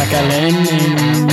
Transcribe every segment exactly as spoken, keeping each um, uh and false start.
колени.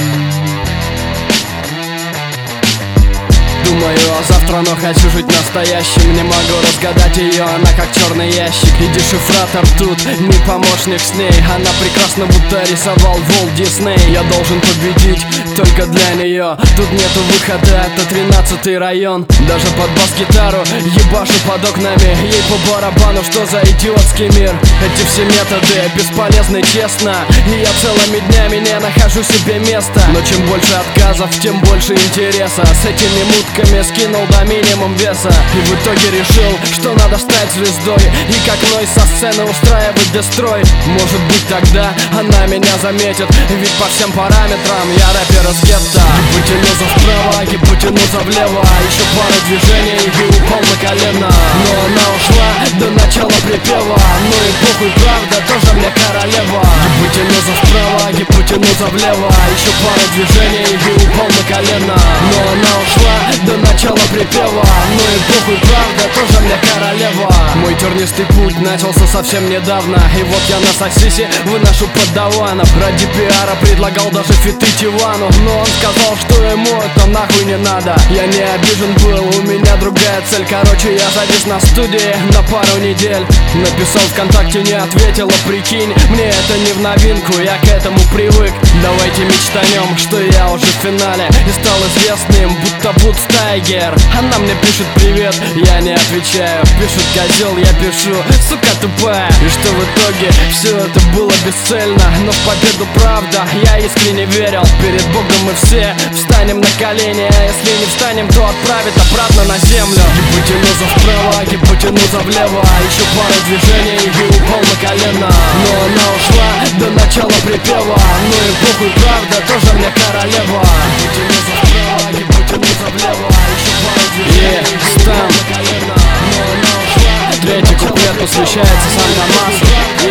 Думаю о завтра, но хочу жить настоящим. Не могу разгадать ее, она как черный ящик. И дешифратор тут не помощник с ней. Она прекрасна, будто рисовал Волт Дисней. Я должен победить только для нее. Тут нету выхода, это тринадцатый район. Даже под бас-гитару ебашу под окнами. Ей по барабану, что за идиотский мир. Эти все методы бесполезны, честно. И я целыми днями не нахожу себе места. Но чем больше отказов, тем больше интереса. С этими мутками скинул до минимум веса. И в итоге решил, что надо стать звездой. И как Ной со сцены устраивать дестрой. Может быть тогда она меня заметит. Ведь по всем параметрам я рэпер из гетто. Гипотенуза вправо, гипотенуза влево. Еще пара движений и упал на колено. Но она ушла до начала припева. Ну и похуй, правда, тоже мне королева. Гипотенуза вправо, гипотенуза влево. Еще пара движений и упал на колено. Но она ушла до начала припева. Ну и похуй, правда, тоже мне королева. Мой тернистый путь начался совсем недавно. И вот я на сосисе выношу поддаванов. Ради пиара предлагал даже фиты Тивану. Но он сказал, что ему это нахуй не надо. Я не обижен был, у меня другая цель. Короче, я завис на студии на пару недель. Написал ВКонтакте, не ответила, прикинь. Мне это не в новинку, я к этому привык. Давайте мечтанем, что я уже в финале и стал известным, будто Вуд Тайгер. Она мне пишет привет, я не отвечаю. Пишет козел, я пишу, сука тупая. И что в итоге все это было бесцельно. Но в победу правда, я искренне верил. Перед Богом мы все встанем на колени. А если не встанем, то отправит обратно на землю. Гипотенуза вправо, гипотенуза влево. Еще пара движений и упал на колено. Но она ушла до начала припева. Ну и похуй, правда, тоже мне королева. Гипотенуза вправо, гипотенуза влево. Еще пара движений и упал на колено. Но она ушла. Третий куплет посвящается Сантомасу.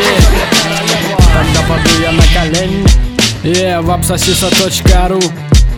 Тогда паду я на колени. Yeah, вапсосиса точка ру.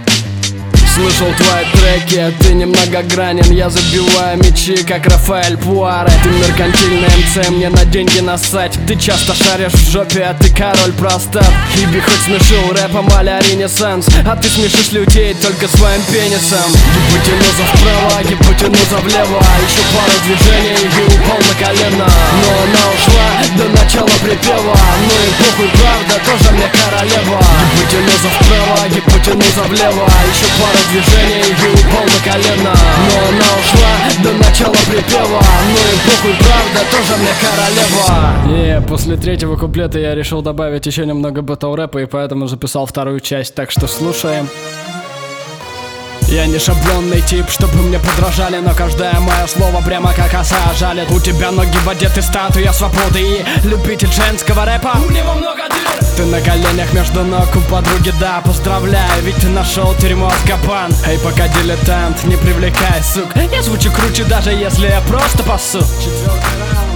Слышал твои треки, ты немногогранен. Я забиваю мячи, как Рафаэль Пуаре. Ты меркантильный эм цэ, мне на деньги нассать. Ты часто шаришь в жопе, а ты король простат. Хиби хоть смешил рэпом а-ля Ренессанс, а ты смешишь людей только своим пенисом. Гипотенуза вправо, гипотенуза влево. Еще пару движений и упал на колено. Но она ушла до начала припева. Ну и похуй, правда, тоже мне королева. Гипотенуза вправо, гипотенуза влево. Еще пару движений и упал на колено. Но она ушла до начала припева. Ну и похуй, правда, тоже мне королева. И после третьего куплета я решил добавить еще немного бэтл рэпа, и поэтому записал вторую часть, так что слушаем. Я не шаблонный тип, чтобы мне подражали, но каждое мое слово прямо как оса жалит. У тебя ноги в воде, ты статуя свободы и любитель женского рэпа. У него много дыр. Ты на коленях между ног у подруги, да, поздравляю, ведь ты нашел тюрьму Азкабан. Эй, пока дилетант, не привлекай, сук. Я звучу круче, даже если я просто пасу. Четвертый раунд.